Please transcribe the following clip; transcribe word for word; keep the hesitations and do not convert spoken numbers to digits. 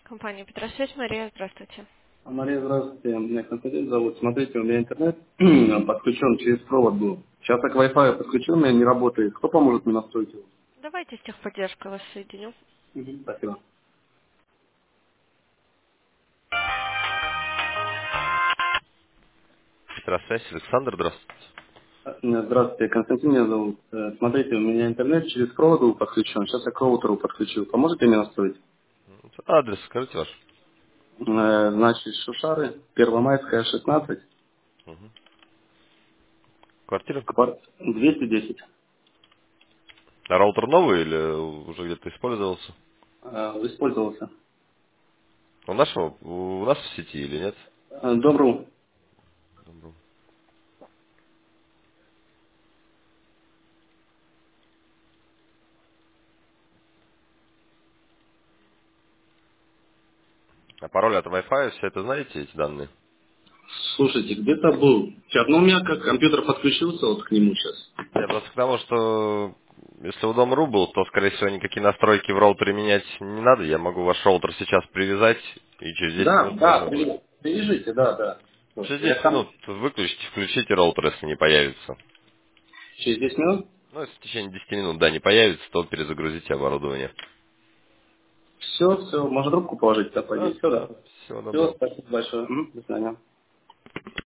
Компания Петросвязь, Мария, здравствуйте. Мария, здравствуйте. Меня Константин зовут. Смотрите, у меня интернет подключен через провод был. Сейчас я к Wi-Fi подключил, у меня не работает. Кто поможет мне настроить его? Давайте с техподдержкой вас соединю. Мгм. Спасибо. Петросвязь, Александр, здравствуйте. Э, Здравствуйте, Константин меня зовут. Э, Смотрите, у меня интернет через провод был подключен. Сейчас я к роутеру подключил. Поможете мне настроить? Адрес скажите ваш. Э, Значит, Шушары, Первомайская, шестнадцать, Мгм. Квартира? кварт двести десять. А раутер новый или уже где-то использовался? Э, Использовался. У нашего? У нас в сети или нет? Э, Доброго. Добро. А пароль от Wi-Fi, все это знаете, эти данные? Слушайте, где-то был. Сейчас, ну у меня как компьютер подключился вот к нему сейчас. Не, просто к тому, что если у дома.ру был, то, скорее всего, никакие настройки в роутере менять не надо. Я могу ваш роутер сейчас привязать, и через десять Да, минут да, можно будет. при- привяжите, да, да. Вот. Через Я десять там минут выключите, включите роутер, если не появится. через десять минут. Ну, если в течение десяти минут, да, не появится, то перезагрузите оборудование. Все, все, можно трубку положить, да, Да, пойдет. Все, да. да. Всего Все, доброго. спасибо большое. Мгм, до свидания.